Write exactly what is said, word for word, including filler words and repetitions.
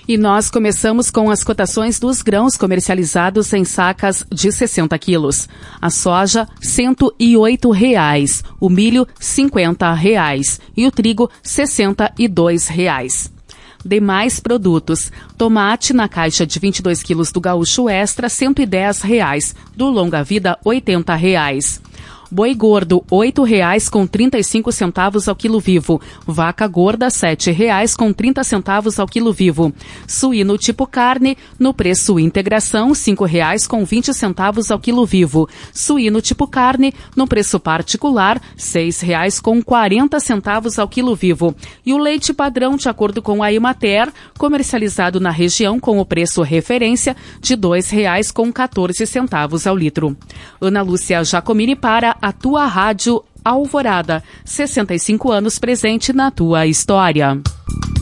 E nós começamos com as cotações dos grãos comercializados em sacas de sessenta quilos. A soja, cento e oito reais. O milho, cinquenta reais. E o trigo, sessenta e dois reais. Demais produtos. Tomate na caixa de vinte e dois quilos do Gaúcho Extra, cento e dez reais. Do Longa Vida, oitenta reais. Boi gordo, oito reais com trinta e cinco centavos ao quilo vivo. Vaca gorda, sete reais com trinta centavos ao quilo vivo. Suíno tipo carne, no preço integração, cinco reais com vinte centavos ao quilo vivo. Suíno tipo carne, no preço particular, seis reais com quarenta centavos ao quilo vivo. E o leite padrão, de acordo com a Emater, comercializado na região com o preço referência de dois reais com quatorze centavos ao litro. Ana Lúcia Jacomini para a tua Rádio Alvorada. sessenta e cinco anos presente na tua história.